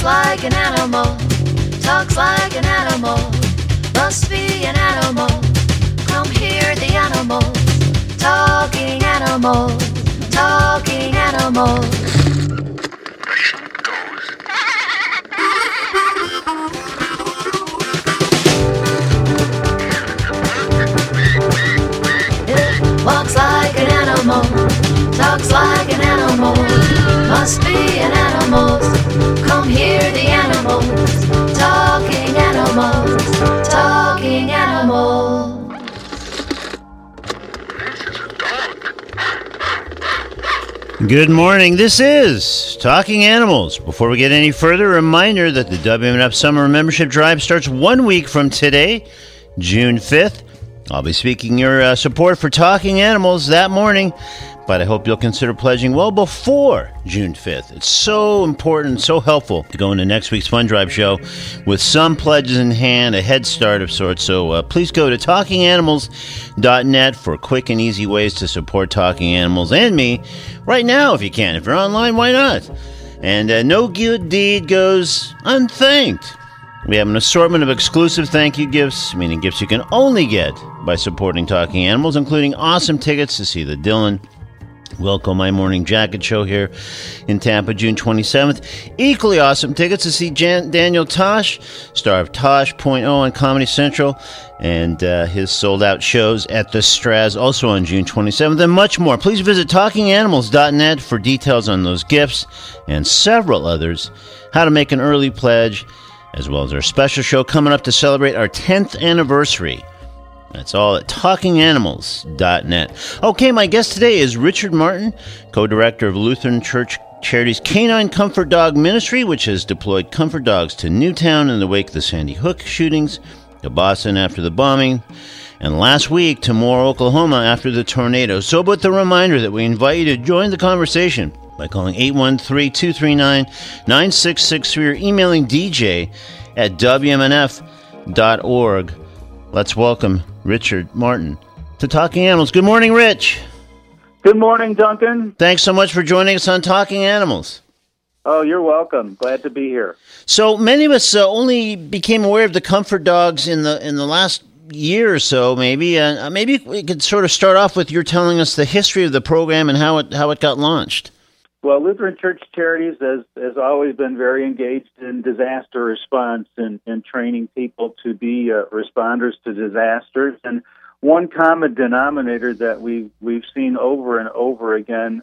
like an animal, talks like an animal, must be an animal. Come hear the animals, talking animals, talking animals. It walks like an animal, talks like an animal, must be an animal. Come hear the animals, talking animals, talking animals. Good morning. This is Talking Animals. Before we get any further, a reminder that the WMNF Summer Membership Drive starts 1 week from today, June 5th. I'll be speaking your support for Talking Animals that morning, but I hope you'll consider pledging well before June 5th. It's so important, so helpful to go into next week's Fund Drive show with some pledges in hand, a head start of sorts. So please go to talkinganimals.net for quick and easy ways to support Talking Animals and me right now if you can. If you're online, why not? And no good deed goes unthanked. We have an assortment of exclusive thank you gifts, meaning gifts you can only get by supporting Talking Animals, including awesome tickets to see the Dylan Wilco My Morning Jacket show here in Tampa, June 27th. Equally awesome tickets to see Daniel Tosh, star of Tosh .0 on Comedy Central, and his sold-out shows at the Straz, also on June 27th, and much more. Please visit talkinganimals.net for details on those gifts and several others, how to make an early pledge, as well as our special show coming up to celebrate our 10th anniversary. That's all at talkinganimals.net. Okay, my guest today is Richard Martin, co-director of Lutheran Church Charities Canine Comfort Dog Ministry, which has deployed comfort dogs to Newtown in the wake of the Sandy Hook shootings, to Boston after the bombing, and last week to Moore, Oklahoma after the tornado. So with the reminder that we invite you to join the conversation by calling 813-239-9663 or emailing dj@wmnf.org. Let's welcome Richard Martin to Talking Animals. Good morning, Rich. Good morning, Duncan. Thanks so much for joining us on Talking Animals. Oh, you're welcome. Glad to be here. So many of us only became aware of the comfort dogs in the last year or so, maybe. Maybe we could sort of start off with your telling us the history of the program and how it got launched. Well, Lutheran Church Charities has always been very engaged in disaster response and training people to be responders to disasters. And one common denominator that we've seen over and over again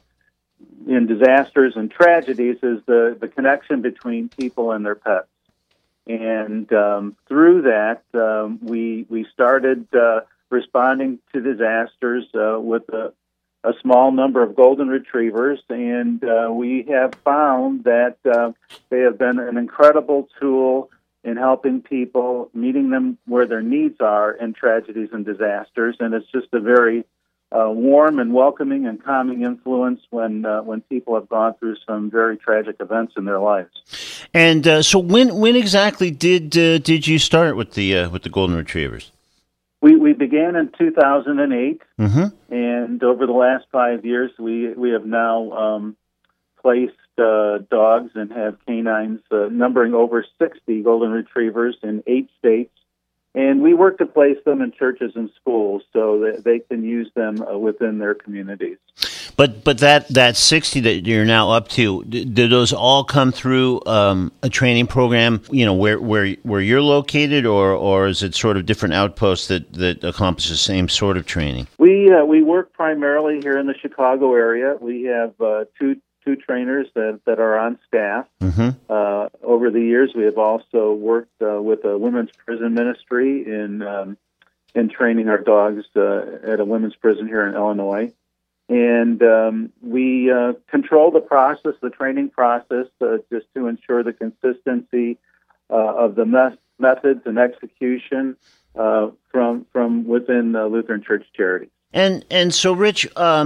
in disasters and tragedies is the connection between people and their pets. And through that, we started responding to disasters with a small number of golden retrievers, and we have found that they have been an incredible tool in helping people, meeting them where their needs are in tragedies and disasters, and it's just a very warm and welcoming and calming influence when people have gone through some very tragic events in their lives. And so, when exactly did you start with the golden retrievers? We began in 2008, mm-hmm. and over the last 5 years, we have now placed dogs and have canines numbering over 60 golden retrievers in 8 states. And we work to place them in churches and schools so that they can use them within their communities. But that 60 that you're now up to, do those all come through a training program, where you're located, or is it sort of different outposts that accomplish the same sort of training? We work primarily here in the Chicago area. We have two trainers that are on staff. Mm-hmm. Over the years, we have also worked with a women's prison ministry in training our dogs at a women's prison here in Illinois. And we control the process, the training process, just to ensure the consistency of the methods and execution from within Lutheran Church Charities. And so, Rich,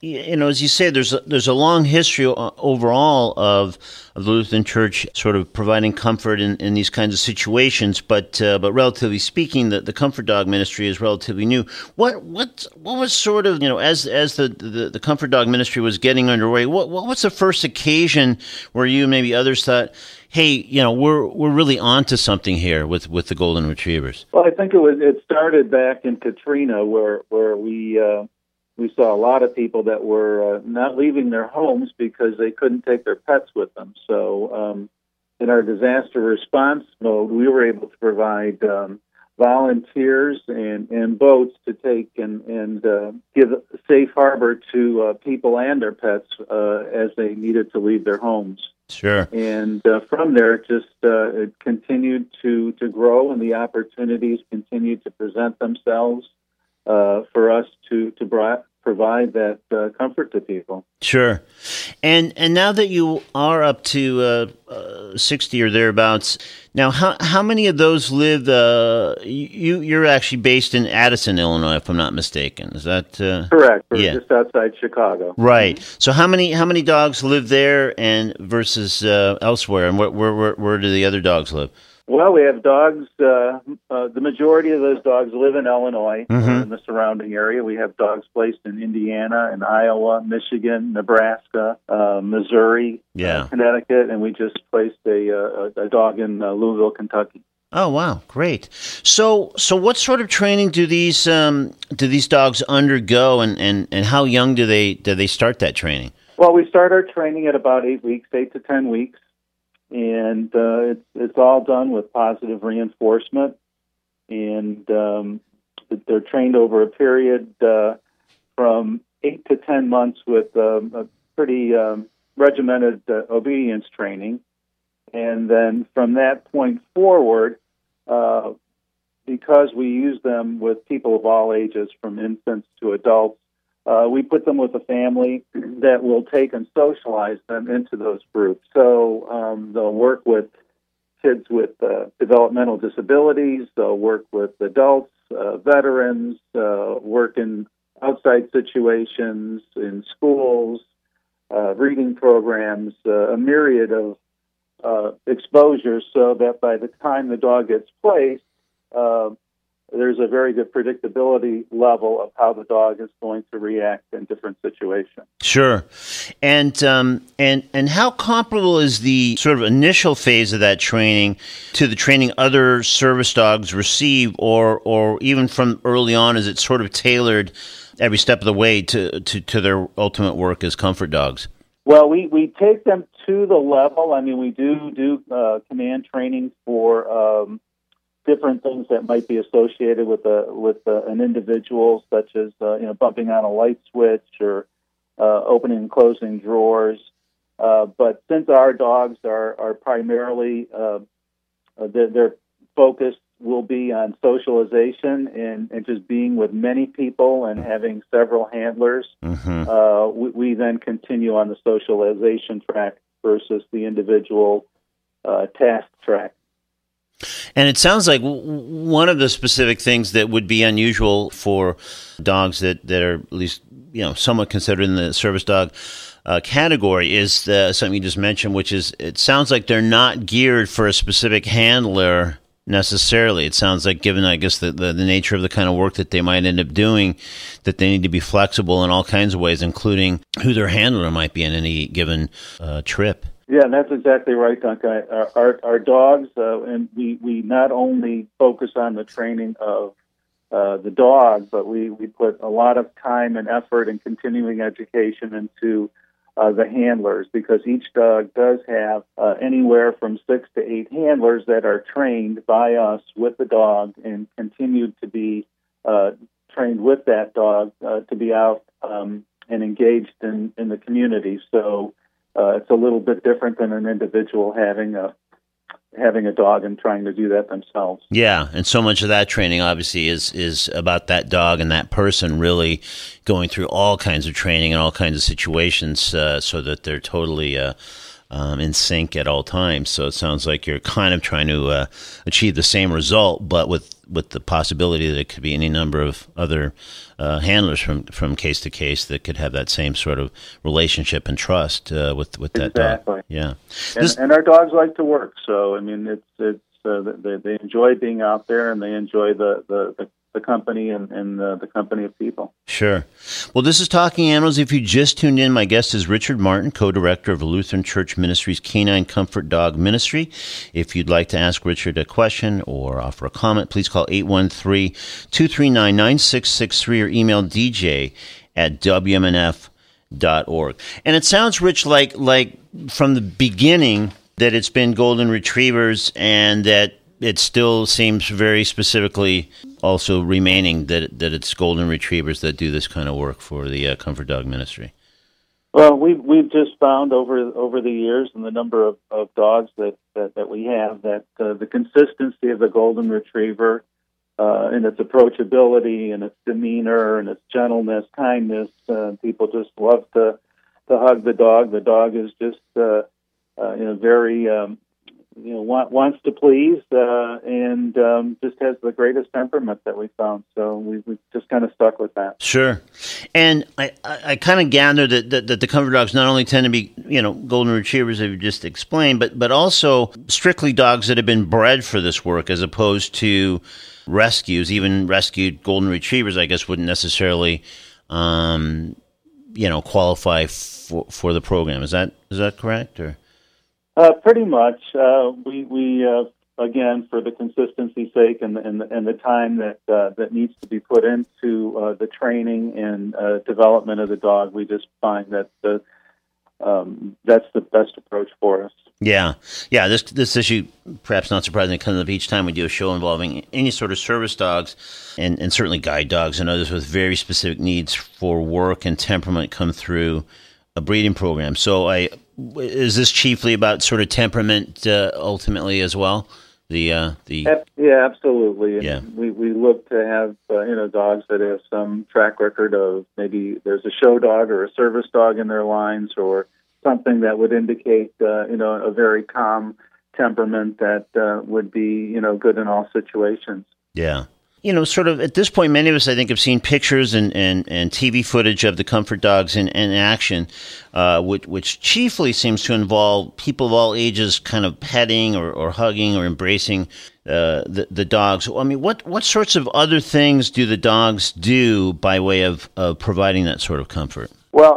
as you say, there's a long history overall of the Lutheran Church sort of providing comfort in these kinds of situations, but relatively speaking, the comfort dog ministry is relatively new. What was sort of, as the comfort dog ministry was getting underway, what was the first occasion where you and maybe others thought, hey, we're really onto something here with the golden retrievers? Well, I think it started back in Katrina, where we saw a lot of people that were not leaving their homes because they couldn't take their pets with them. So in our disaster response mode, we were able to provide volunteers and boats to take and give a safe harbor to people and their pets as they needed to leave their homes. Sure. And from there, it continued to grow, and the opportunities continued to present themselves for us to provide that comfort to people. Sure. And now that you are up to 60 or thereabouts, now how many of those live? You're actually based in Addison, Illinois, if I'm not mistaken. Is that correct? Yeah. Just outside Chicago. Right. So how many dogs live there and versus elsewhere, and where do the other dogs live? Well, we have dogs. The majority of those dogs live in Illinois, in the surrounding area. We have dogs placed in Indiana and Iowa, Michigan, Nebraska, Missouri, Connecticut, and we just placed a dog in Louisville, Kentucky. Oh, wow, great! So what sort of training do these dogs undergo, and how young do they start that training? Well, we start our training at about 8 to 10 weeks. And it's all done with positive reinforcement, and they're trained over a period from 8 to 10 months with a pretty regimented obedience training. And then from that point forward, because we use them with people of all ages, from infants to adults, we put them with a family that will take and socialize them into those groups. So they'll work with kids with developmental disabilities, they'll work with adults, veterans, work in outside situations, in schools, reading programs, a myriad of exposures, so that by the time the dog gets placed, there's a very good predictability level of how the dog is going to react in different situations. Sure. And how comparable is the sort of initial phase of that training to the training other service dogs receive, or even from early on, is it sort of tailored every step of the way to their ultimate work as comfort dogs? Well, we take them to the level. I mean, we do command training for different things that might be associated with an individual, such as bumping on a light switch or opening and closing drawers. But since our dogs are primarily their focus will be on socialization and just being with many people and having several handlers, we then continue on the socialization track versus the individual task track. And it sounds like one of the specific things that would be unusual for dogs that are at least somewhat considered in the service dog category is something you just mentioned, which is it sounds like they're not geared for a specific handler necessarily. It sounds like, given I guess the nature of the kind of work that they might end up doing, that they need to be flexible in all kinds of ways, including who their handler might be in any given trip. Yeah, that's exactly right, Duncan. Our dogs, and we not only focus on the training of the dog, but we put a lot of time and effort and continuing education into the handlers, because each dog does have anywhere from 6 to 8 handlers that are trained by us with the dog and continue to be trained with that dog to be out and engaged in the community. So it's a little bit different than an individual having a dog and trying to do that themselves. Yeah, and so much of that training obviously is about that dog and that person really going through all kinds of training and all kinds of situations so that they're totally in sync at all times. So it sounds like you're kind of trying to achieve the same result, but with with the possibility that it could be any number of other handlers from case to case that could have that same sort of relationship and trust with that dog. Exactly. Yeah, and our dogs like to work, so I mean it's they enjoy being out there, and they enjoy the company and the company of people. Sure. Well, this is Talking Animals. If you just tuned in, my guest is Richard Martin, co-director of Lutheran Church Ministries Canine Comfort Dog Ministry. If you'd like to ask Richard a question or offer a comment, please call 813-239-9663 or email dj@wmnf.org. And it sounds, Rich, like from the beginning that it's been golden retrievers, and that it still seems very specifically also remaining that it's golden retrievers that do this kind of work for the Comfort Dog Ministry. Well, we've just found over the years and the number of dogs that we have that the consistency of the golden retriever and its approachability and its demeanor and its gentleness, kindness, people just love to hug the dog. The dog is just very wants to please and just has the greatest temperament that we found. So we just kind of stuck with that. Sure. And I kind of gather that the Comfort Dogs not only tend to be, golden retrievers, as you just explained, but also strictly dogs that have been bred for this work, as opposed to rescues. Even rescued golden retrievers, I guess, wouldn't necessarily qualify for the program. Is that correct? Or pretty much. We again, for the consistency's sake and the time that needs to be put into the training and development of the dog, we just find that that's the best approach for us. Yeah. This issue, perhaps not surprisingly, comes up each time we do a show involving any sort of service dogs, and certainly guide dogs and others with very specific needs for work and temperament come through a breeding program. So is this chiefly about sort of temperament ultimately as well? Yeah, absolutely. Yeah. And we look to have dogs that have some track record of, maybe there's a show dog or a service dog in their lines, or something that would indicate a very calm temperament that would be good in all situations. Yeah. Sort of at this point, many of us, I think, have seen pictures and TV footage of the Comfort Dogs in action, which chiefly seems to involve people of all ages kind of petting or hugging or embracing the dogs. I mean, what sorts of other things do the dogs do by way of providing that sort of comfort? Well,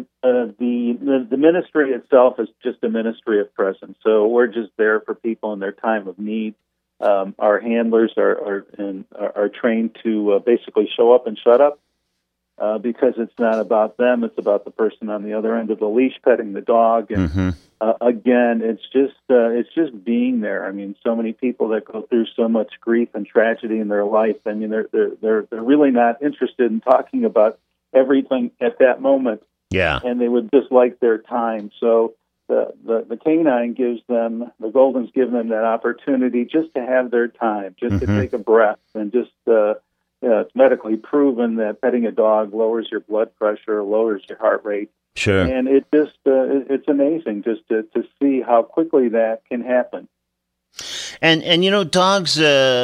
the ministry itself is just a ministry of presence. So we're just there for people in their time of need. Our handlers are trained to basically show up and shut up, because it's not about them; it's about the person on the other end of the leash petting the dog. And again, it's just being there. I mean, so many people that go through so much grief and tragedy in their life. I mean, they're really not interested in talking about everything at that moment. Yeah, and they would just like their time. So the canine gives them, the Goldens give them that opportunity just to have their time, just to take a breath, and just it's medically proven that petting a dog lowers your blood pressure, lowers your heart rate. Sure. And it just it's amazing just to see how quickly that can happen. And dogs,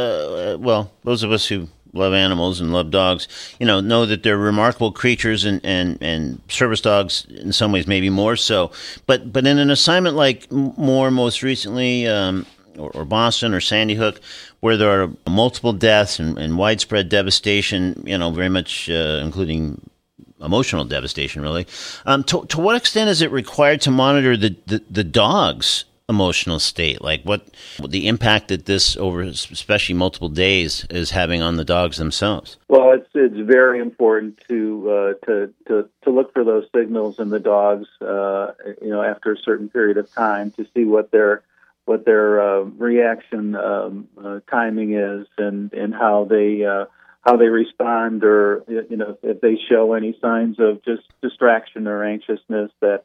those of us who love animals and love dogs, know that they're remarkable creatures, and service dogs in some ways maybe more so. But in an assignment like most recently, or Boston or Sandy Hook, where there are multiple deaths and widespread devastation, very much including emotional devastation, really. To what extent is it required to monitor the dog's emotional state? Like what the impact that this, over especially multiple days, is having on the dogs themselves? Well, it's very important to look for those signals in the dogs, after a certain period of time, to see what their reaction timing is, and how they respond, or if they show any signs of just distraction or anxiousness. That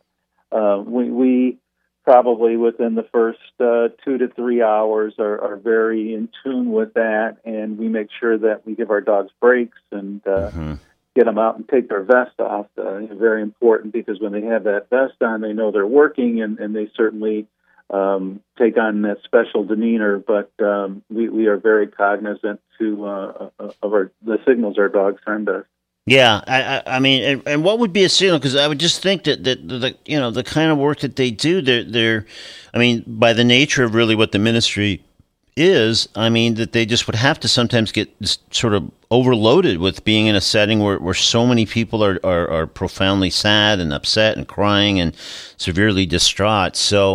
we probably within the first 2 to 3 hours are very in tune with that, and we make sure that we give our dogs breaks and get them out and take their vest off. Very important, because when they have that vest on, they know they're working, and they certainly take on that special demeanor, but we are very cognizant of the signals our dogs send us. Yeah, I mean, and what would be a signal? Because I would just think that the kind of work that they do, they're, I mean, by the nature of really what the ministry is, I mean, that they just would have to sometimes get sort of overloaded with being in a setting where so many people are profoundly sad and upset and crying and severely distraught. So,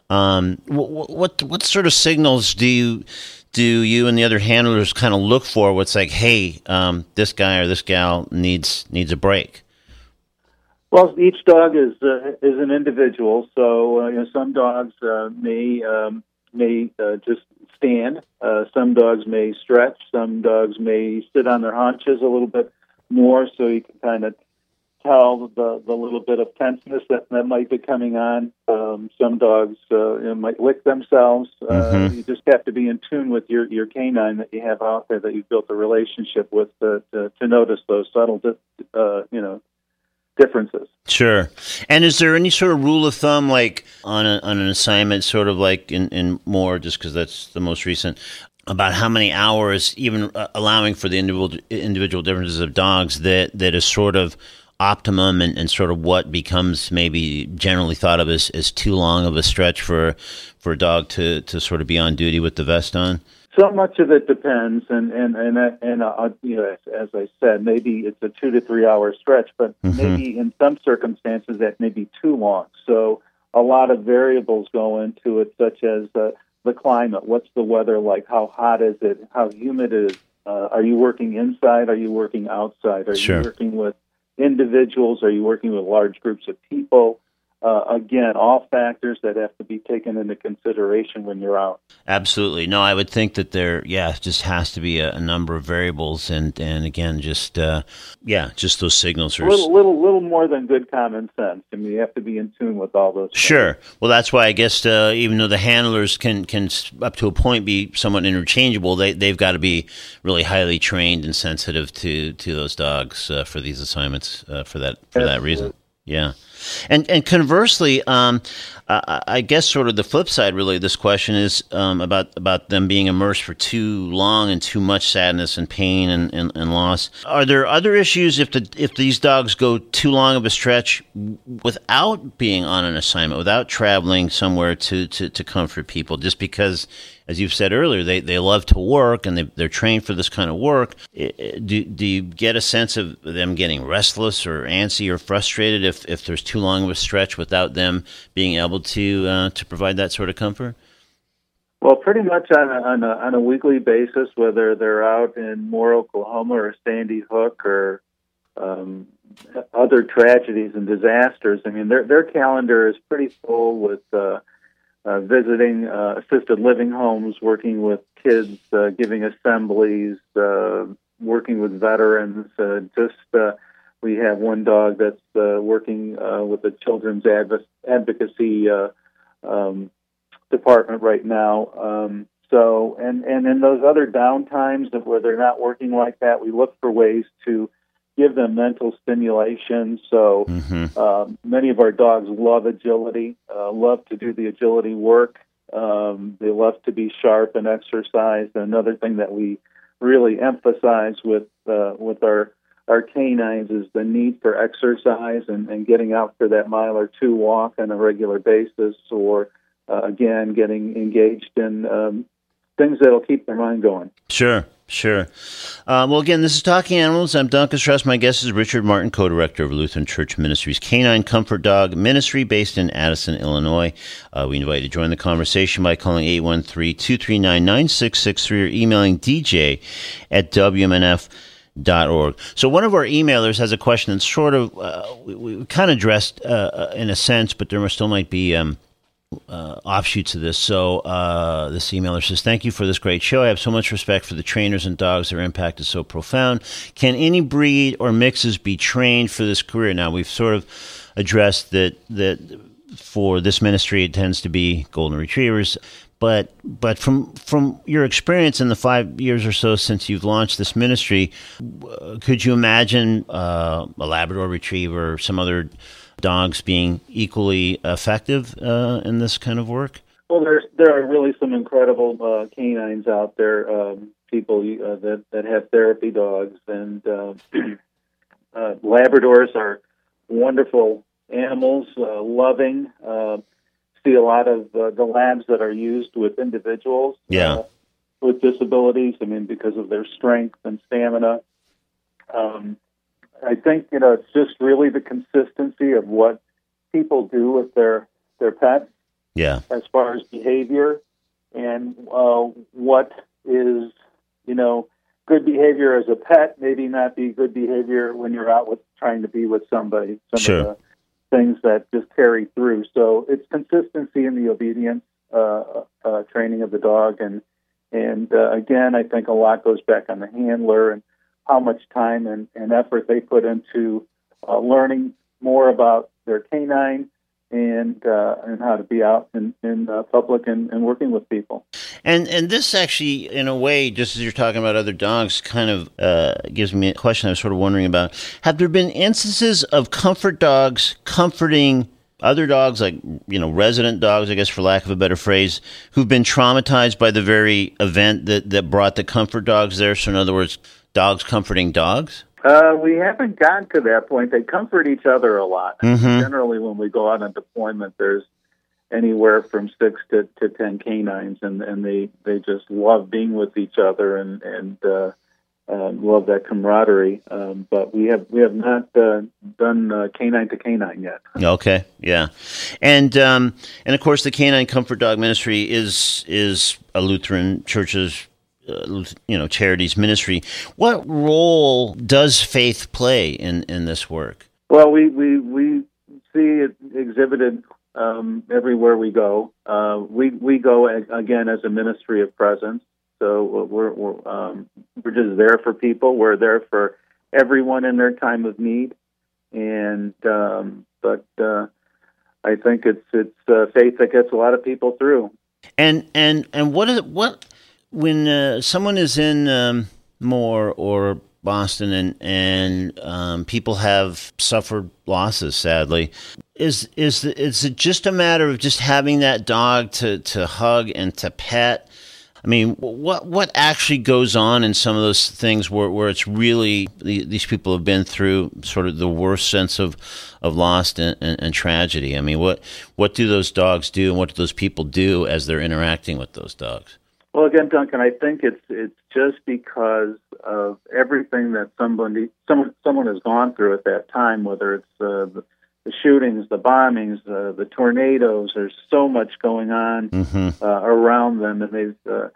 what sort of signals do you and the other handlers kind of look for? What's like, hey, this guy or this gal needs a break? Well, each dog is an individual. So some dogs may just stand. Some dogs may stretch. Some dogs may sit on their haunches a little bit more, so you can kind of tell the little bit of tenseness that might be coming on. Some dogs might lick themselves. You just have to be in tune with your canine that you have out there that you've built a relationship with to notice those subtle differences. Sure. And is there any sort of rule of thumb, like on an assignment, sort of like in more, just because that's the most recent, about how many hours, even allowing for the individual differences of dogs, that is sort of optimum and sort of what becomes maybe generally thought of as too long of a stretch for a dog to sort of be on duty with the vest on? So much of it depends, and as I said, maybe it's a 2 to 3 hour stretch, but maybe in some circumstances that may be too long. So a lot of variables go into it, such as the climate. What's the weather like? How hot is it? How humid is it? Are you working inside? Are you working outside? Are you working with individuals? Are you working with large groups of people? Again, all factors that have to be taken into consideration when you're out. Absolutely. No, I would think that there, just has to be a number of variables, and again, just those signals are a little more than good common sense. I mean, you have to be in tune with all those. Sure. Things. Well, that's why I guess even though the handlers can up to a point be somewhat interchangeable, they've got to be really highly trained and sensitive to those dogs for these assignments for that reason. Yeah. And conversely, I guess sort of the flip side, really, of this question is about them being immersed for too long and too much sadness and pain and loss. Are there other issues if these dogs go too long of a stretch without being on an assignment, without traveling somewhere to comfort people, just because, as you've said earlier, they love to work and they're trained for this kind of work? Do you get a sense of them getting restless or antsy or frustrated if there's too long of a stretch without them being able to provide that sort of comfort? Well, pretty much on a weekly basis, whether they're out in Moore, Oklahoma, or Sandy Hook, or other tragedies and disasters. I mean, their calendar is pretty full with visiting assisted living homes, working with kids, giving assemblies, working with veterans. We have one dog that's working with the Children's Advocacy Department right now. And in those other downtimes where they're not working like that, we look for ways to give them mental stimulation. So many of our dogs love agility, love to do the agility work. They love to be sharp and exercise. Another thing that we really emphasize with our canines is the need for exercise and getting out for that mile or two walk on a regular basis, or again, getting engaged in things that'll keep their mind going. Sure. Well, again, this is Talking Animals. I'm Duncan Strauss. My guest is Richard Martin, co-director of Lutheran Church Ministries Canine Comfort Dog Ministry based in Addison, Illinois. We invite you to join the conversation by calling 813-239-9663 or emailing dj@wmnf.org. So one of our emailers has a question that's sort of, we kind of addressed in a sense, but there still might be offshoots of this. So this emailer says, "Thank you for this great show. I have so much respect for the trainers and dogs. Their impact is so profound. Can any breed or mixes be trained for this career?" Now, we've sort of addressed that for this ministry, it tends to be golden retrievers. But from your experience in the 5 years or so since you've launched this ministry, could you imagine a Labrador Retriever or some other dogs being equally effective in this kind of work? Well, there are really some incredible canines out there. People that have therapy dogs, and Labradors are wonderful animals, loving. See a lot of the labs that are used with individuals with disabilities. I mean, because of their strength and stamina. I think it's just really the consistency of what people do with their pets. Yeah. As far as behavior and what is good behavior as a pet, maybe not be good behavior when you're out trying to be with somebody. Some of the things that just carry through. So it's consistency in the obedience training of the dog, and again, I think a lot goes back on the handler and how much time and effort they put into learning more about their canine and how to be out in public and working with people. And this actually, in a way, just as you're talking about other dogs, kind of gives me a question I was sort of wondering about. Have there been instances of comfort dogs comforting other dogs, like, resident dogs, I guess, for lack of a better phrase, who've been traumatized by the very event that brought the comfort dogs there? So in other words, dogs comforting dogs? We haven't gotten to that point. They comfort each other a lot. Mm-hmm. Generally, when we go out on deployment, there's anywhere from 6 to 10 canines, and they just love being with each other and love that camaraderie. But we have not done canine to canine yet. Okay, yeah, and of course, the Canine Comfort Dog Ministry is a Lutheran church's charities ministry. What role does faith play in this work? Well, we see it exhibited everywhere we go. We go again as a ministry of presence. So we're just there for people. We're there for everyone in their time of need, and but I think it's faith that gets a lot of people through. And what when someone is in Moore or Boston and people have suffered losses, sadly, is it just a matter of just having that dog to hug and to pet? I mean, what actually goes on in some of those things where it's really these people have been through sort of the worst sense of loss and tragedy? I mean, what do those dogs do, and what do those people do as they're interacting with those dogs? Well, again, Duncan, I think it's just because of everything that someone has gone through at that time, whether it's the shootings, the bombings, the tornadoes. There's so much going on around them, and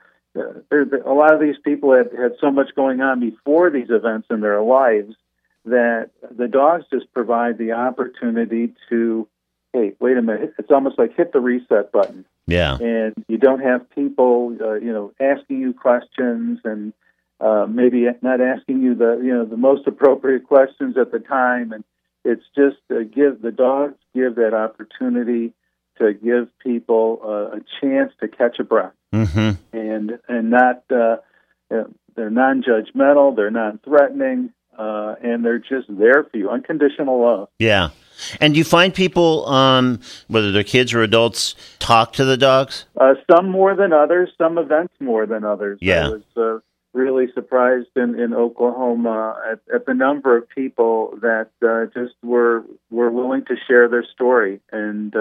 a lot of these people had so much going on before these events in their lives that the dogs just provide the opportunity to, hey, wait a minute, it's almost like hit the reset button. Yeah. And you don't have people, asking you questions and maybe not asking you the most appropriate questions at the time. And it's just the dogs give that opportunity to give people a chance to catch a breath. Mm-hmm. And not they're non-judgmental, they're non-threatening, and they're just there for you, unconditional love. Yeah. And do you find people, whether they're kids or adults, talk to the dogs? Some more than others, some events more than others. Yeah. I was really surprised in Oklahoma at the number of people that just were willing to share their story and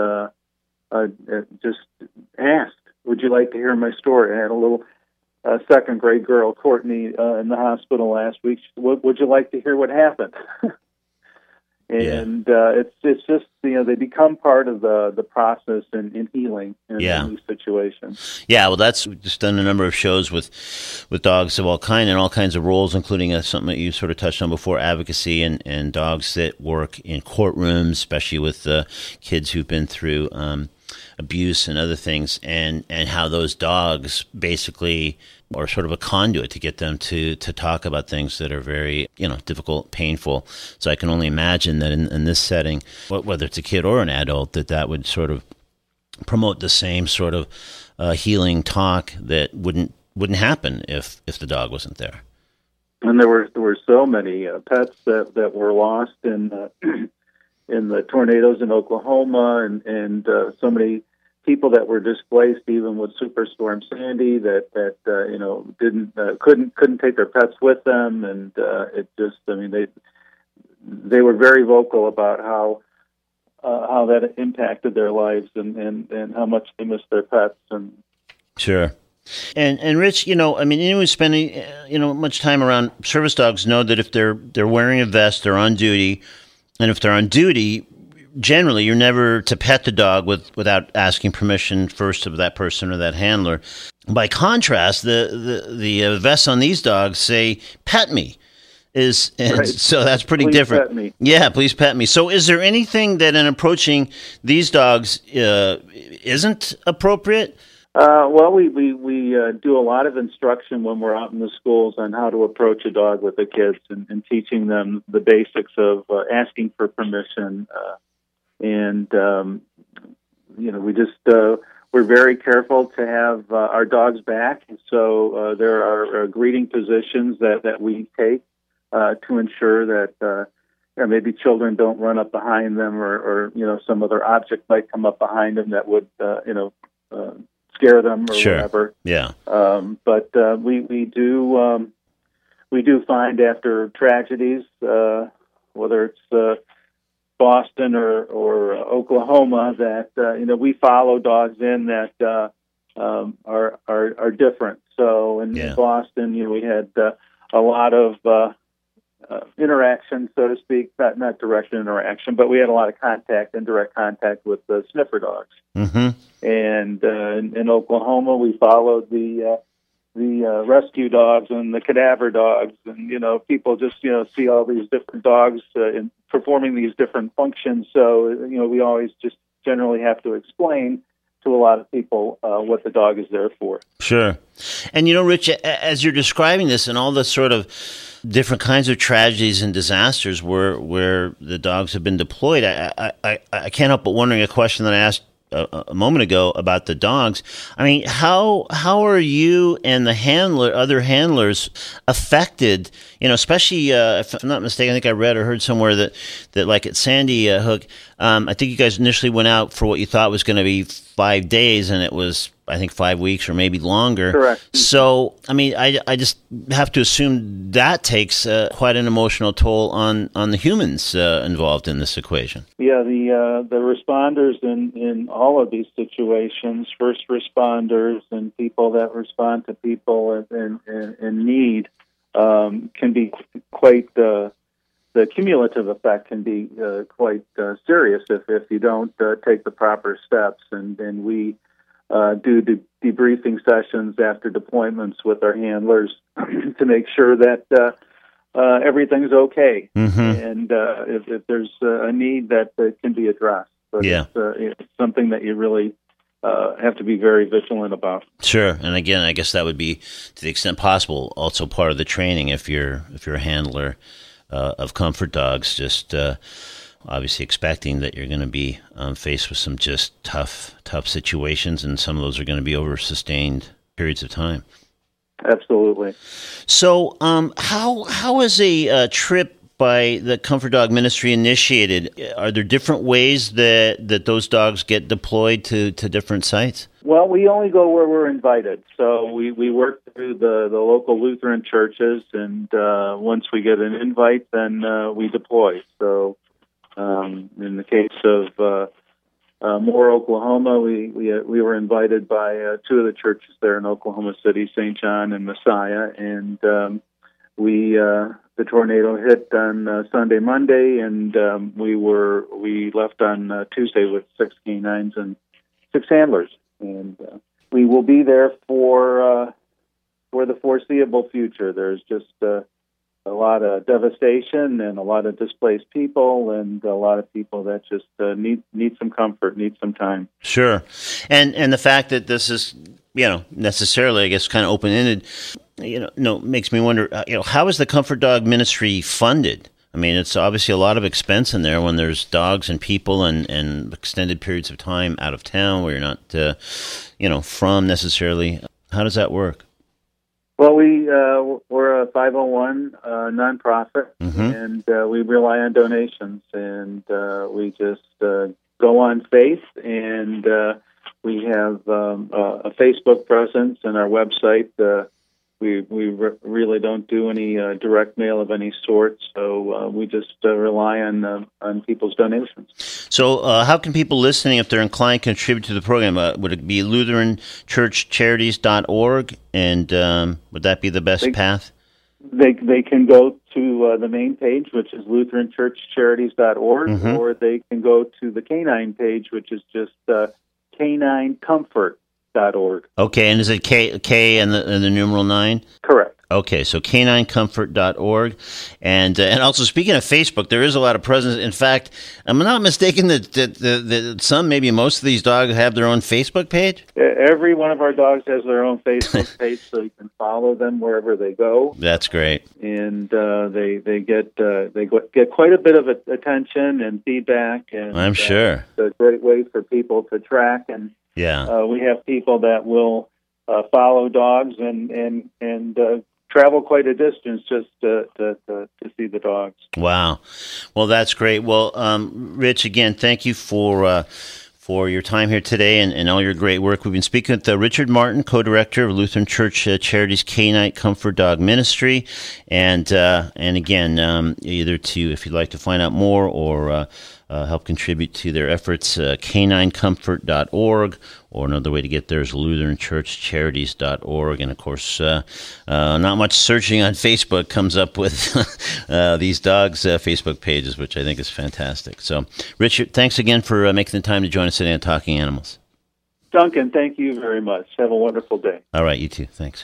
just asked, would you like to hear my story? I had a little second grade girl, Courtney, in the hospital last week. Would you like to hear what happened? And it's just, they become part of the process in healing in these situations. Yeah, well, we've just done a number of shows with dogs of all kinds of roles, including something that you sort of touched on before, advocacy and dogs that work in courtrooms, especially with kids who've been through abuse and other things, and how those dogs basically are sort of a conduit to get them to talk about things that are very, difficult, painful. So I can only imagine that in this setting, whether it's a kid or an adult, that would sort of promote the same sort of healing talk that wouldn't happen if the dog wasn't there. And there were so many pets that were lost in the tornadoes in Oklahoma, and so many people that were displaced even with Superstorm Sandy that didn't couldn't take their pets with them, and it just they were very vocal about how that impacted their lives and how much they missed their pets. And sure. And Rich, anyone who's spending much time around service dogs know that if they're wearing a vest, they're on duty, and if they're on duty, generally you're never to pet the dog without asking permission first of that person or that handler. By contrast, the vests on these dogs say "pet me." Right. So that's pretty Please different. pet me. Yeah, please pet me. So is there anything that in approaching these dogs isn't appropriate? Well, we do a lot of instruction when we're out in the schools on how to approach a dog with the kids and teaching them the basics of asking for permission. We just we're very careful to have our dogs back. So there are greeting positions that we take to ensure that maybe children don't run up behind them or some other object might come up behind them that would scare them or Sure. whatever. Yeah. But we do find after tragedies, whether it's Boston or Oklahoma, that we follow dogs in that are different. So in Boston, we had a lot of interaction, so to speak, not direct interaction, but we had a lot of indirect contact with the sniffer dogs. Mm-hmm. And in Oklahoma, we followed the rescue dogs and the cadaver dogs, and people just see all these different dogs performing these different functions. So we always just generally have to explain to a lot of people what the dog is there for. Sure. And Rich, as you're describing this and all the sort of different kinds of tragedies and disasters where the dogs have been deployed, I can't help but wondering a question that I asked a moment ago about the dogs. I mean, how are you and the other handlers affected? Especially if I'm not mistaken, I think I read or heard somewhere that like at Sandy Hook, I think you guys initially went out for what you thought was going to be 5 days, and it was, I think, 5 weeks or maybe longer. Correct. So, I mean, I just have to assume that takes quite an emotional toll on the humans involved in this equation. Yeah, the responders in all of these situations, first responders and people that respond to people in need, can be quite. The cumulative effect can be quite serious if you don't take the proper steps. And we do debriefing sessions after deployments with our handlers to make sure that everything's okay. Mm-hmm. And if there's a need that can be addressed. But it's something that you really have to be very vigilant about. Sure. And again, I guess that would be, to the extent possible, also part of the training if you're a handler of comfort dogs, just obviously expecting that you're going to be faced with some just tough situations, and some of those are going to be over sustained periods of time. Absolutely. So how is a trip by the Comfort Dog Ministry initiated? Are there different ways that those dogs get deployed to different sites? Well, we only go where we're invited. So we work through the local Lutheran churches, and once we get an invite, then we deploy. So in the case of Moore, Oklahoma, we were invited by two of the churches there in Oklahoma City, St. John and Messiah, and the tornado hit on Sunday, Monday, and we left on Tuesday with 6 canines and 6 handlers. And we will be there for the foreseeable future. There's just a lot of devastation and a lot of displaced people and a lot of people that just need some comfort, need some time. Sure. And the fact that this is, necessarily, I guess, kind of open-ended, makes me wonder, how is the Comfort Dog Ministry funded? I mean, it's obviously a lot of expense in there when there's dogs and people and extended periods of time out of town where you're not, from necessarily. How does that work? Well, we're a 501 nonprofit, and we rely on donations, and we just go on faith, and We have a Facebook presence and our website. We really don't do any direct mail of any sort, so we just rely on people's donations. So how can people listening, if they're inclined, contribute to the program? Would it be LutheranChurchCharities.org, and would that be the best path? They can go to the main page, which is LutheranChurchCharities.org, or they can go to the Canine page, which is just CanineComfort.org. Okay, and is it K and the numeral 9? Correct. Okay, so caninecomfort.org. And also, speaking of Facebook, there is a lot of presence. In fact, I'm not mistaken that some, maybe most of these dogs have their own Facebook page? Every one of our dogs has their own Facebook page, so you can follow them wherever they go. That's great. And they get quite a bit of attention and feedback. And I'm sure. It's a great way for people to track. And yeah, we have people that will follow dogs and travel quite a distance just to see the dogs. Wow. Well, that's great. Well, Rich, again, thank you for your time here today and all your great work. We've been speaking with Richard Martin, co-director of Lutheran Church Charities Canine Comfort Dog Ministry, and again, either if you'd like to find out more or help contribute to their efforts, caninecomfort.org, or another way to get there is LutheranChurchCharities.org. And, of course, not much searching on Facebook comes up with these dogs' Facebook pages, which I think is fantastic. So, Richard, thanks again for making the time to join us today on Talking Animals. Duncan, thank you very much. Have a wonderful day. All right, you too. Thanks.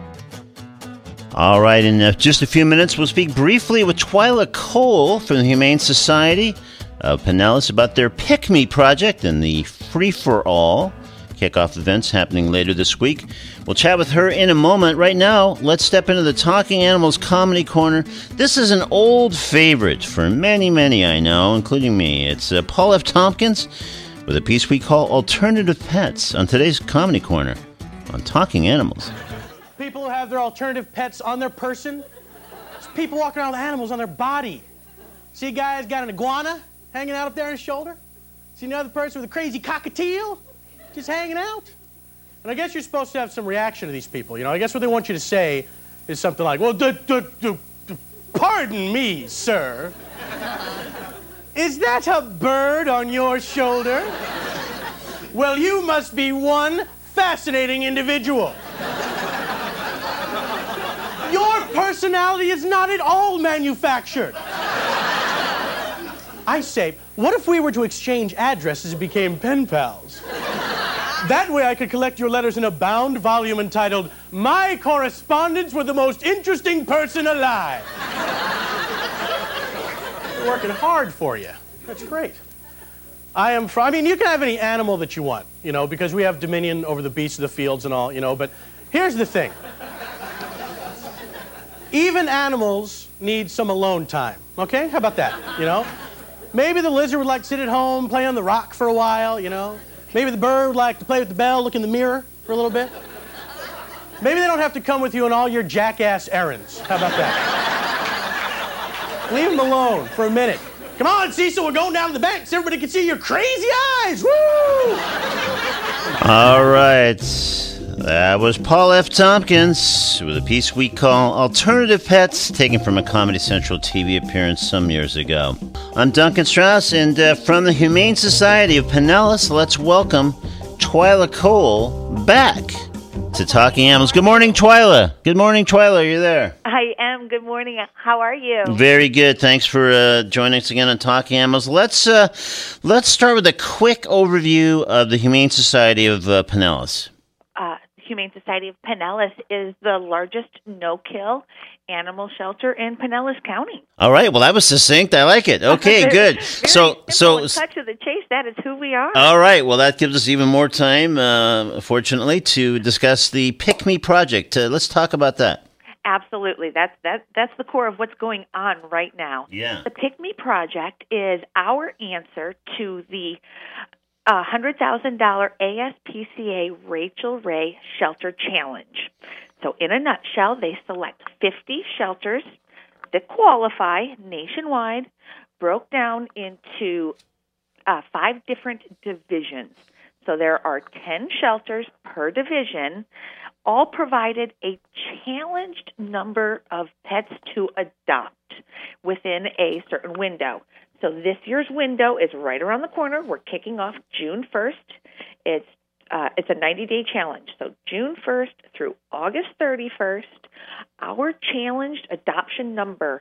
All right, in just a few minutes, we'll speak briefly with Twyla Cole from the Humane Society of Pinellas about their Pick Me project and the Free-for-All kickoff events happening later this week. We'll chat with her in a moment. Right now, let's step into the Talking Animals Comedy Corner. This is an old favorite for many, many I know, including me. It's Paul F. Tompkins with a piece we call Alternative Pets on today's Comedy Corner on Talking Animals. People who have their alternative pets on their person. There's people walking around with animals on their body. See a guy who's got an iguana hanging out up there on his shoulder? See another person with a crazy cockatiel just hanging out? And I guess you're supposed to have some reaction to these people. You know, I guess what they want you to say is something like, well, pardon me, sir. Is that a bird on your shoulder? Well, you must be one fascinating individual. Your personality is not at all manufactured. I say, what if we were to exchange addresses and became pen pals? That way I could collect your letters in a bound volume entitled, My Correspondence with the Most Interesting Person Alive. They're working hard for you. That's great. I mean, you can have any animal that you want, you know, because we have dominion over the beasts of the fields and all, you know, but here's the thing. Even animals need some alone time, okay? How about that, you know? Maybe the lizard would like to sit at home, play on the rock for a while, you know? Maybe the bird would like to play with the bell, look in the mirror for a little bit. Maybe they don't have to come with you on all your jackass errands. How about that? Leave them alone for a minute. Come on, Cecil, we're going down to the bank so everybody can see your crazy eyes. Woo! All right. That was Paul F. Tompkins with a piece we call Alternative Pets, taken from a Comedy Central TV appearance some years ago. I'm Duncan Strauss, and from the Humane Society of Pinellas, let's welcome Twyla Cole back to Talking Animals. Good morning, Twyla. Good morning, Twyla. Are you there? I am. Good morning. How are you? Very good. Thanks for joining us again on Talking Animals. Let's start with a quick overview of the Humane Society of Pinellas. Humane Society of Pinellas is the largest no-kill animal shelter in Pinellas County. All right. Well, that was succinct. I like it. Okay, good. So cut to the chase. That is who we are. All right. Well, that gives us even more time, fortunately, to discuss the Pick Me project. Let's talk about that. Absolutely. That's the core of what's going on right now. Yeah. The Pick Me project is our answer to the $100,000 ASPCA Rachel Ray Shelter Challenge. So in a nutshell, they select 50 shelters that qualify nationwide, broke down into 5 different divisions. So there are 10 shelters per division, all provided a challenged number of pets to adopt within a certain window. So this year's window is right around the corner. We're kicking off June 1st. It's a 90-day challenge. So June 1st through August 31st, our challenged adoption number,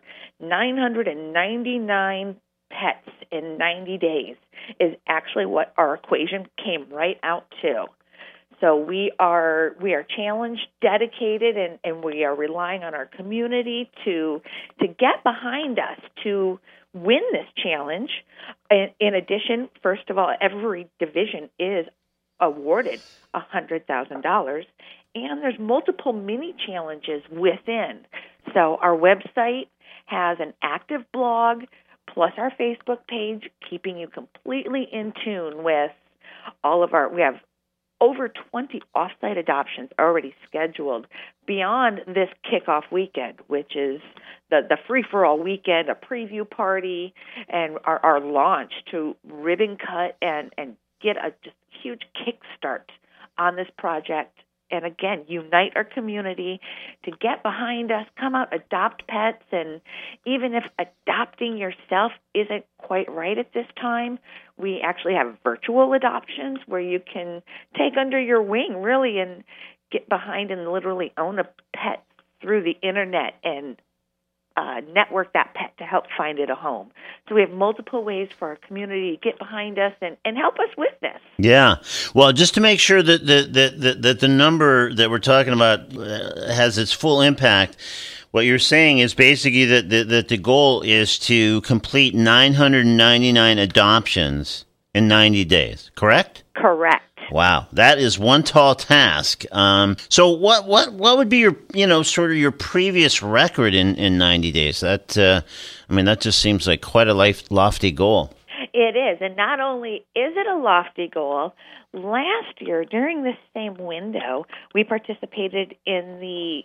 999 pets in 90 days, is actually what our equation came right out to. So we are challenged, dedicated, and we are relying on our community to get behind us to win this challenge. In addition, first of all, every division is awarded $100,000, and there's multiple mini challenges within. So our website has an active blog plus our Facebook page, keeping you completely in tune with all of we have over 20 off-site adoptions already scheduled beyond this kickoff weekend, which is the free-for-all weekend, a preview party, and our launch to ribbon cut and get a just huge kickstart on this project. And again, unite our community to get behind us, come out, adopt pets, and even if adopting yourself isn't quite right at this time, we actually have virtual adoptions where you can take under your wing, really, and get behind and literally own a pet through the internet and network that pet to help find it a home. So we have multiple ways for our community to get behind us and help us with this. Yeah. Well, just to make sure that the number that we're talking about has its full impact, what you're saying is basically that the goal is to complete 999 adoptions in 90 days, correct? Correct. Wow, that is one tall task. So what would be your sort of your previous record in 90 days? That that just seems like quite a lofty goal. It is, and not only is it a lofty goal, last year during this same window, we participated in the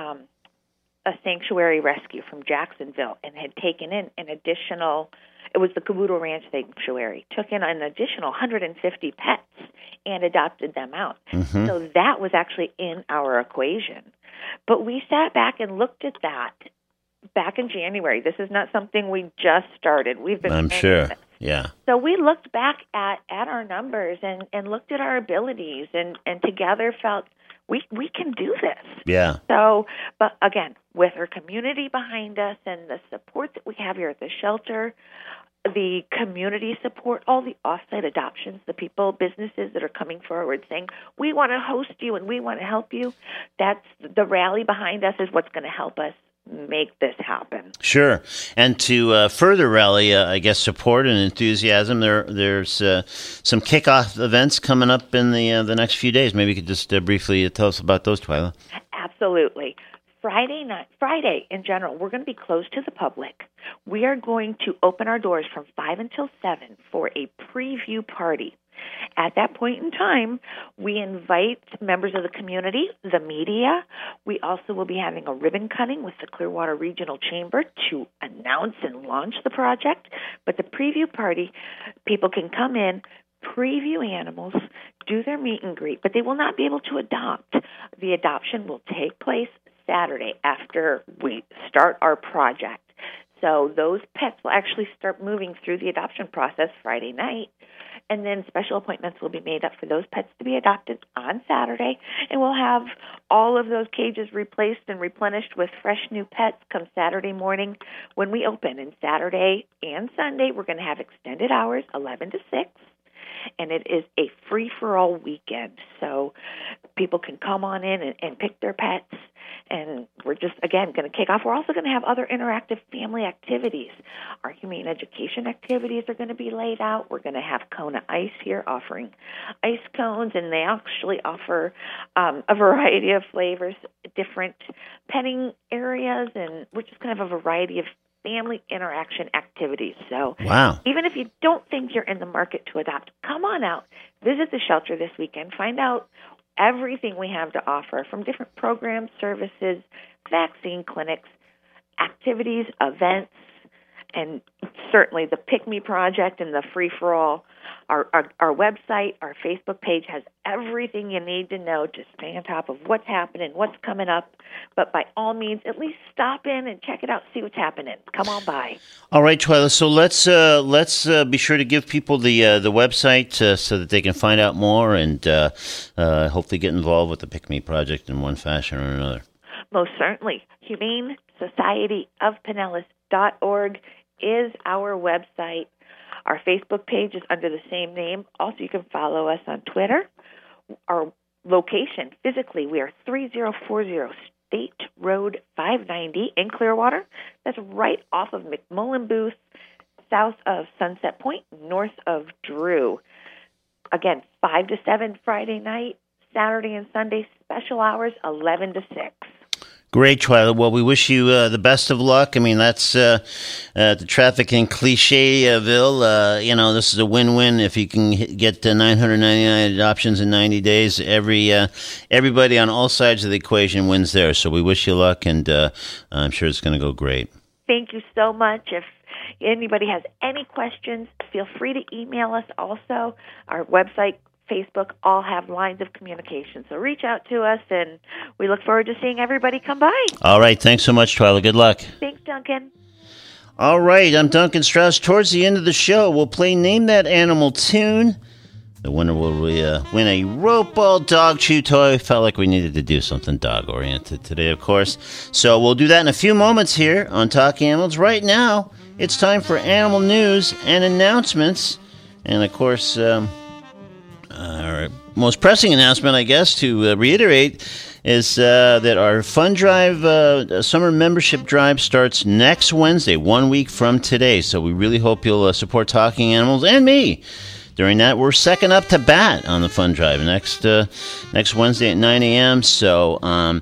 a sanctuary rescue from Jacksonville and had taken in an additional. It was the Caboodle Ranch Sanctuary. Took in an additional 150 pets and adopted them out. Mm-hmm. So that was actually in our equation. But we sat back and looked at that back in January. This is not something we just started. We've been. I'm sure. Yeah. So we looked back at our numbers and looked at our abilities and together felt we can do this. Yeah. So, but again, with our community behind us and the support that we have here at the shelter, the community support, all the off-site adoptions, the people, businesses that are coming forward saying, we want to host you and we want to help you, that's the rally behind us is what's going to help us make this happen. Sure. And to further rally, I guess, support and enthusiasm, there's some kickoff events coming up in the next few days. Maybe you could just briefly tell us about those, Twyla. Absolutely. Friday in general, we're going to be closed to the public. We are going to open our doors from 5 until 7 for a preview party. At that point in time, we invite members of the community, the media. We also will be having a ribbon cutting with the Clearwater Regional Chamber to announce and launch the project. But the preview party, people can come in, preview animals, do their meet and greet, but they will not be able to adopt. The adoption will take place Saturday after we start our project. So those pets will actually start moving through the adoption process Friday night, and then special appointments will be made up for those pets to be adopted on Saturday, and we'll have all of those cages replaced and replenished with fresh new pets come Saturday morning when we open. And Saturday and Sunday, we're going to have extended hours, 11 to 6. And it is a free-for-all weekend, so people can come on in and pick their pets. And we're just, again, going to kick off. We're also going to have other interactive family activities. Our humane education activities are going to be laid out. We're going to have Kona Ice here offering ice cones, and they actually offer a variety of flavors, different petting areas, and which is kind of a variety of family interaction activities. So wow. Even if you don't think you're in the market to adopt, come on out, visit the shelter this weekend, find out everything we have to offer from different programs, services, vaccine clinics, activities, events, And certainly the Pick Me Project and the Free for All, our website, our Facebook page has everything you need to know to stay on top of what's happening, what's coming up. But by all means, at least stop in and check it out, see what's happening. Come on by. All right, Twyla. So let's be sure to give people the website so that they can find out more and hopefully get involved with the Pick Me Project in one fashion or another. Most certainly. HumaneSocietyOfPinellas.org is our website. Our Facebook page is under the same name. Also, you can follow us on Twitter. Our location, physically, we are 3040 State Road 590 in Clearwater. That's right off of McMullen Booth, south of Sunset Point, north of Drew. Again, 5 to 7 Friday night, Saturday and Sunday, special hours, 11 to 6. Great, Twyla. Well, we wish you the best of luck. I mean, that's the traffic in Clichéville. This is a win-win if you can get 999 adoptions in 90 days. Everybody on all sides of the equation wins there. So we wish you luck, and I'm sure it's going to go great. Thank you so much. If anybody has any questions, feel free to email us also. Our website, Facebook, all have lines of communication. So reach out to us, and we look forward to seeing everybody come by. All right. Thanks so much, Twyla. Good luck. Thanks, Duncan. All right. I'm Duncan Strauss. Towards the end of the show, we'll play Name That Animal tune. The winner will win a rope ball dog chew toy. Felt like we needed to do something dog-oriented today, of course. So we'll do that in a few moments here on Talking Animals. Right now, it's time for animal news and announcements. And, of course, our most pressing announcement, I guess, to reiterate, is that our Fund Drive summer membership drive starts next Wednesday, 1 week from today. So we really hope you'll support Talking Animals and me. During that, we're second up to bat on the Fund Drive next Wednesday at 9 a.m. So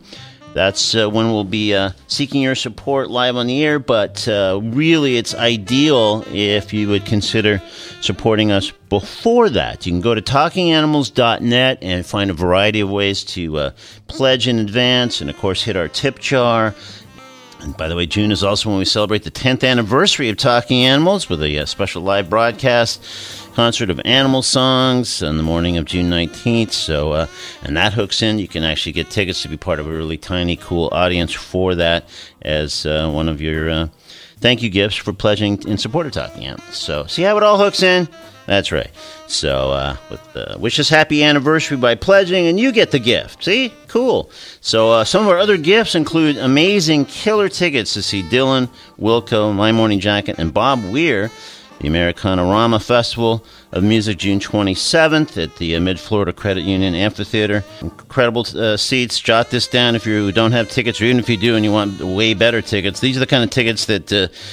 that's when we'll be seeking your support live on the air. But really, it's ideal if you would consider supporting us before that. You can go to talkinganimals.net and find a variety of ways to pledge in advance and, of course, hit our tip jar. And by the way, June is also when we celebrate the 10th anniversary of Talking Animals with a special live broadcast concert of animal songs on the morning of June 19th. So, and that hooks in. You can actually get tickets to be part of a really tiny, cool audience for that as one of your thank you gifts for pledging in support of Talking Animals. So, see how it all hooks in? That's right. So, wish us happy anniversary by pledging, and you get the gift. See? Cool. So, some of our other gifts include amazing killer tickets to see Dylan, Wilco, My Morning Jacket, and Bob Weir, the Americana-Rama Festival of Music, June 27th at the Mid-Florida Credit Union Amphitheater. Incredible seats. Jot this down if you don't have tickets, or even if you do and you want way better tickets. These are the kind of tickets that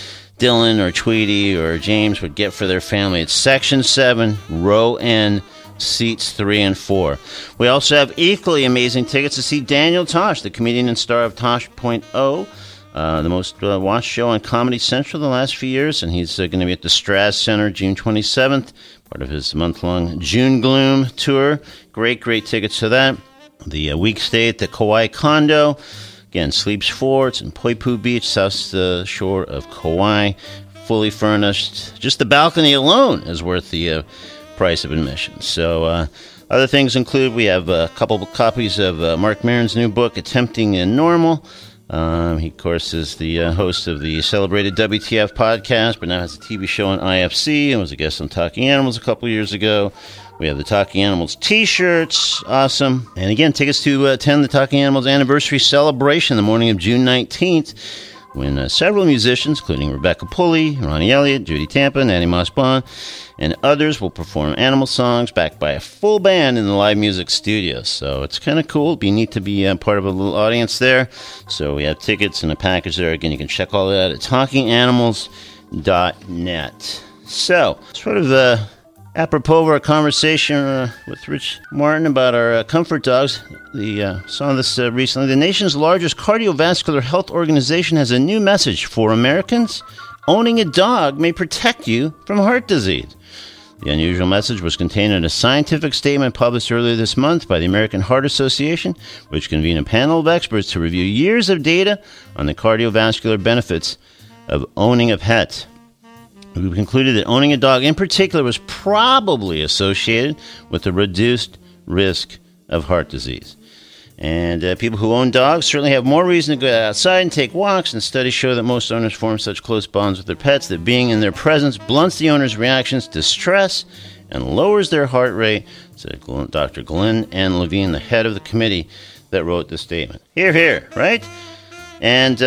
Dylan or Tweety or James would get for their family. It's Section 7, Row N, Seats 3 and 4. We also have equally amazing tickets to see Daniel Tosh, the comedian and star of Tosh.0, the most watched show on Comedy Central the last few years, and he's going to be at the Straz Center June 27th, part of his month-long June Gloom tour. Great tickets to that. The week stay at the Kauai Condo. Again, sleeps 4. It's in Poipu Beach, south shore of Kauai. Fully furnished. Just the balcony alone is worth the price of admission. So other things include we have a couple of copies of Mark Maron's new book, Attempting Normal. He, of course, is the host of the celebrated WTF podcast, but now has a TV show on IFC and was a guest on Talking Animals a couple years ago. We have the Talking Animals t-shirts. Awesome. And again, tickets to attend the Talking Animals anniversary celebration the morning of June 19th, when several musicians, including Rebecca Pulley, Ronnie Elliott, Judy Tampa, Nanny Moss-Bond, and others will perform animal songs backed by a full band in the live music studio. So it's kind of cool. It'd be neat to be part of a little audience there. So we have tickets and a package there. Again, you can check all that at talkinganimals.net. So, sort of apropos of our conversation with Rich Martin about our comfort dogs, saw this recently. The nation's largest cardiovascular health organization has a new message for Americans. Owning a dog may protect you from heart disease. The unusual message was contained in a scientific statement published earlier this month by the American Heart Association, which convened a panel of experts to review years of data on the cardiovascular benefits of owning a pet. who concluded that owning a dog in particular was probably associated with a reduced risk of heart disease. And people who own dogs certainly have more reason to go outside and take walks, and studies show that most owners form such close bonds with their pets that being in their presence blunts the owner's reactions to stress and lowers their heart rate, said Dr. Glenn N. Levine, the head of the committee that wrote the statement. Hear, hear, right? And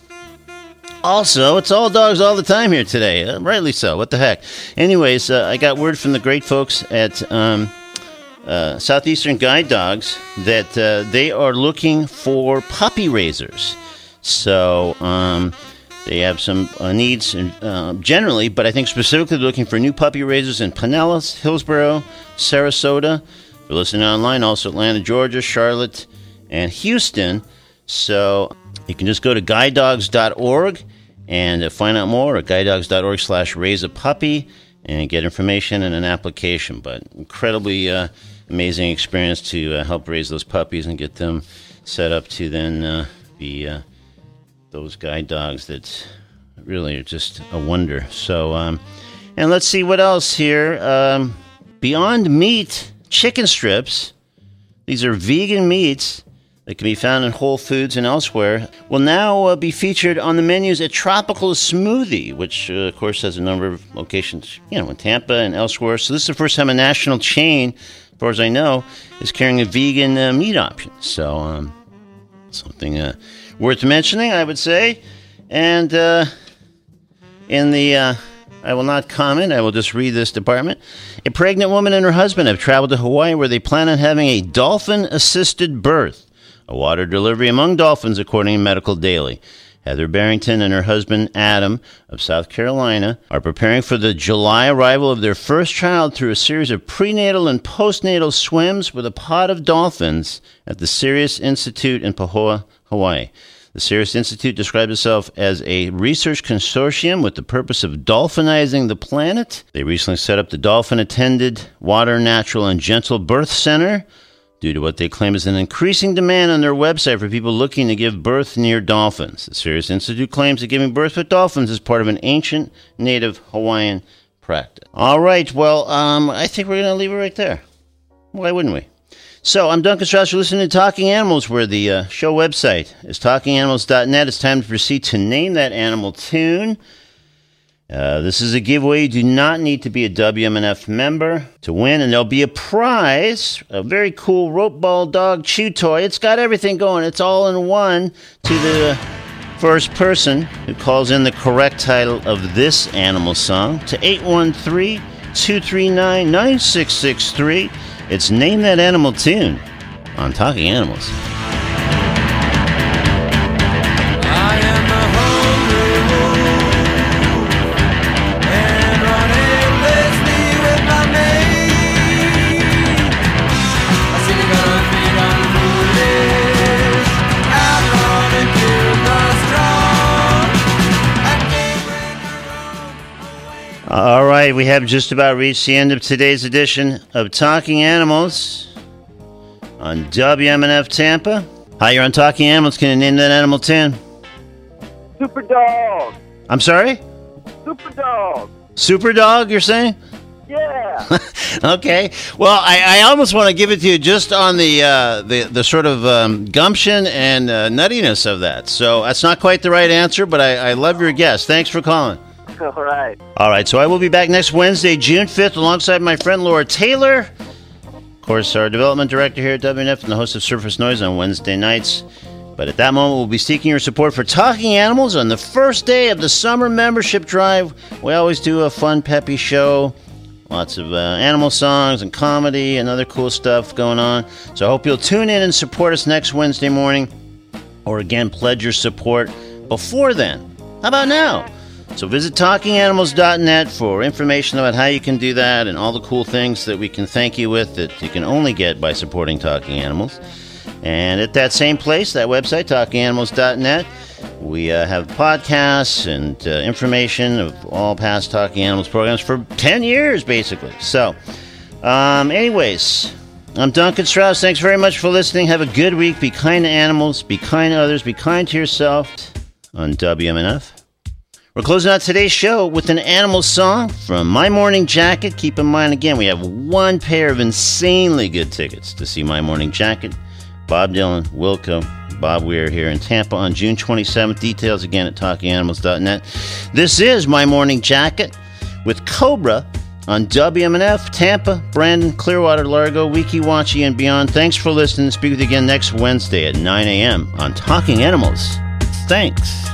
also, it's all dogs all the time here today. Rightly so. What the heck? Anyways, I got word from the great folks at Southeastern Guide Dogs that they are looking for puppy raisers. So they have some needs generally, but I think specifically looking for new puppy raisers in Pinellas, Hillsborough, Sarasota. They're listening online, also Atlanta, Georgia, Charlotte, and Houston. So you can just go to guidedogs.org and find out more at guidedogs.org/raiseapuppy and get information and an application. But incredibly amazing experience to help raise those puppies and get them set up to then be those guide dogs that really are just a wonder. So, and let's see what else here. Beyond Meat chicken strips. These are vegan meats that can be found in Whole Foods and elsewhere, will now be featured on the menus at Tropical Smoothie, which, of course, has a number of locations, in Tampa and elsewhere. So this is the first time a national chain, as far as I know, is carrying a vegan meat option. So something worth mentioning, I would say. And in the... I will not comment. I will just read this department. A pregnant woman and her husband have traveled to Hawaii where they plan on having a dolphin-assisted birth. A water delivery among dolphins, according to Medical Daily. Heather Barrington and her husband, Adam, of South Carolina, are preparing for the July arrival of their first child through a series of prenatal and postnatal swims with a pod of dolphins at the Sirius Institute in Pahoa, Hawaii. The Sirius Institute describes itself as a research consortium with the purpose of dolphinizing the planet. They recently set up the Dolphin-Attended Water, Natural, and Gentle Birth Center, due to what they claim is an increasing demand on their website for people looking to give birth near dolphins. The Sirius Institute claims that giving birth with dolphins is part of an ancient native Hawaiian practice. All right, well, I think we're going to leave it right there. Why wouldn't we? So, I'm Duncan Strauss. You're listening to Talking Animals, where the show website is talkinganimals.net. It's time to proceed to name that animal tune. This is a giveaway. You do not need to be a WMNF member to win, and there'll be a prize, a very cool rope ball dog chew toy. It's got everything going. It's all in one to the first person who calls in the correct title of this animal song to 813-239-9663. It's Name That Animal Tune on Talking Animals. All right, we have just about reached the end of today's edition of Talking Animals on WMNF Tampa. Hi, you're on Talking Animals. Can you name that animal tune? Super Dog. I'm sorry? Super Dog. Super Dog, you're saying? Yeah. Okay. Well, I almost want to give it to you just on the sort of gumption and nuttiness of that. So that's not quite the right answer, but I love your guess. Thanks for calling. All right. All right, so I will be back next Wednesday, June 5th, alongside my friend Laura Taylor. Of course, our development director here at WNF and the host of Surface Noise on Wednesday nights. But at that moment, we'll be seeking your support for Talking Animals on the first day of the summer membership drive. We always do a fun, peppy show. Lots of animal songs and comedy and other cool stuff going on. So I hope you'll tune in and support us next Wednesday morning. Or again, pledge your support before then. How about now? So visit talkinganimals.net for information about how you can do that and all the cool things that we can thank you with that you can only get by supporting Talking Animals. And at that same place, that website, talkinganimals.net, we have podcasts and information of all past Talking Animals programs for 10 years, basically. So, anyways, I'm Duncan Strauss. Thanks very much for listening. Have a good week. Be kind to animals. Be kind to others. Be kind to yourself on WMNF. We're closing out today's show with an animal song from My Morning Jacket. Keep in mind, again, we have one pair of insanely good tickets to see My Morning Jacket. Bob Dylan, Wilco, Bob Weir here in Tampa on June 27th. Details again at talkinganimals.net. This is My Morning Jacket with Cobra on WMNF, Tampa, Brandon, Clearwater, Largo, Weeki Wachee, and beyond. Thanks for listening. Speak with you again next Wednesday at 9 a.m. on Talking Animals. Thanks.